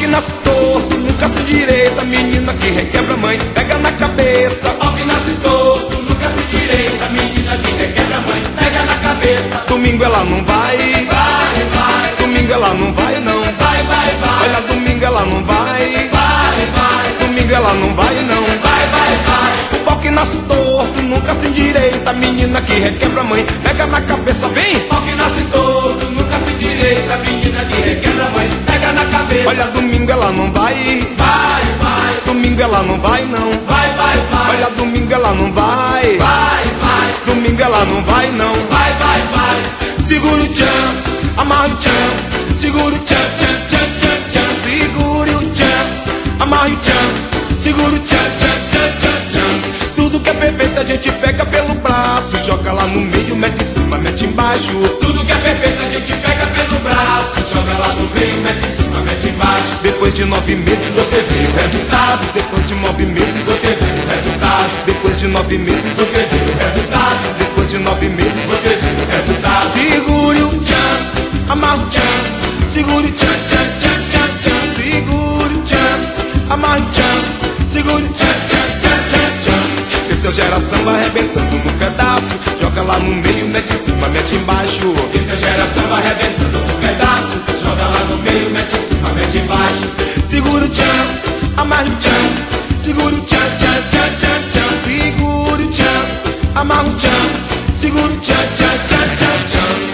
nasce torto, nunca se direita, menina que requebra a mãe, pega na cabeça. Pau que nasce torto, nunca se direita, menina que requebra a mãe, pega na cabeça. Domingo ela não vai, Vai, vai, domingo ela não vai não. vai, vai, vai. Olha, domingo ela não vai, Vai, vai, domingo ela não vai não. vai, vai, vai. O pau que nasce torto, nunca se endireita, menina que requebra a mãe, pega na cabeça, vem. Pau que nasce torto, nunca se direita, menina que requebra a mãe, pega na cabeça. Olha, domingo ela não vai, Vai, vai, domingo ela não vai não. vai, vai, vai. Olha, domingo ela não vai, Vai, vai, domingo ela não vai não. vai, vai, vai. Segura o tchan, amarra o tchan, segura o tchan, tchan, tchan, tchan, tchan. Segura o tchan, amarra o tchan, segura o tchan, tchan, tchan, tchan, tchan. Tudo que é perfeito a gente pega pelo braço, joga lá no meio, mete em cima, mete embaixo. Tudo que é perfeito a gente pega pelo braço, joga lá no meio, mete em cima, mete embaixo. Depois de 9 meses você vê o resultado. Depois de 9 meses você vê o resultado. Depois de 9 meses você vê o resultado. Depois de 9 meses você vê o resultado. Segure o tchan, amarra o tchan, segure o tchan, tchan, tchan, tchan, tchan. Segure o tchan, amarra o tchan, segure o tchan, tchan, tchan, tchan, tchan. Esse é o geração vai arrebentando no pedaço, joga lá no meio, mete em cima, mete embaixo. Esse é geração vai arrebentando no pedaço, joga lá no meio, mete em cima, mete embaixo. Segura o tchan, amarra o tchan, segura o tchan, tchan, tchan, tchan, tchan. Segura o tchan, amarra o tchan, segura o tchan, tchan, tchan, tchan, tchan.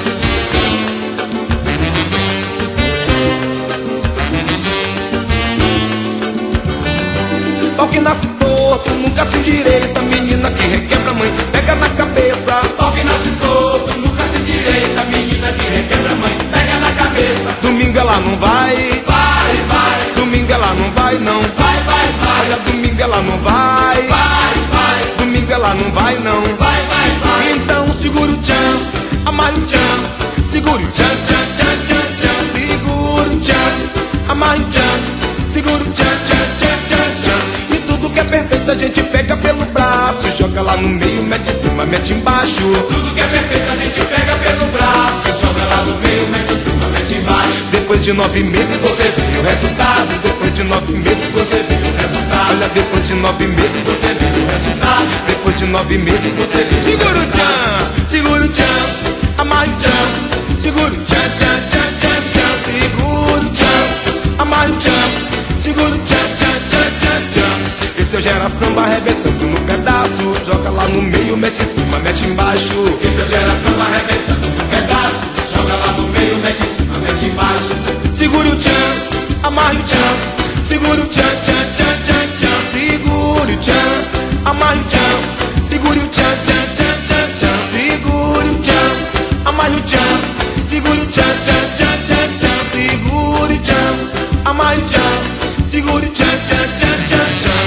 Pau que nasce torto, nunca se endireita, menina que requebra a mãe, pega na cabeça. Pau que nasce torto, nunca se direita, menina que requebra a mãe, pega na cabeça. Domingo ela não vai, Vai, vai, domingo ela não vai não. vai, vai, vai. Olha, domingo ela não vai, Vai, vai, domingo ela não vai não. vai, vai, vai. Então segura o tchan, amarra o tchan, segura o tchan, tchan, tchan, tchan, tchan. Segura o tchan, amarra o tchan, segura o tchan, tchan, tchan, tchan, tchan. E tudo que é perfeito a gente pega pelo braço, joga lá no meio, mete em cima, mete embaixo. Tudo que é perfeito a gente pega pelo braço, joga lá no meio, mete em cima, mete embaixo. Depois de 9 meses você vê o resultado. Depois de 9 meses você vê o resultado. Olha, depois de 9 meses você vê o resultado. Depois de 9 meses você vê. Segura o tchan, segura o tchan, amarra o tchan, segura o tchan, tchan, tchan, tchan, tchan. Segura o tchan, amarra o tchan, segura o tchan, tchan, tchan, tchan, tchan. Esse é o geração vai arrebentando no pedaço, joga lá no meio, mete em cima, mete embaixo. Esse é geração vai arrebentando no pedaço, joga lá no meio, mete em cima, mete embaixo. Segura o tchan, amarra o tchan, segura o tchan, tchan, tchan, tchan, tchan. Segura o tchan, amarra o tchan, segura o tchan, tchan, tchan, tchan, tchan. Segura o tchan, amarra o tchan, segura o tchan, tchan, tchan, tchan, tchan. Segura o tchan, amarra o tchan, segura o tchan, tchan, tchan, tchan, tchan.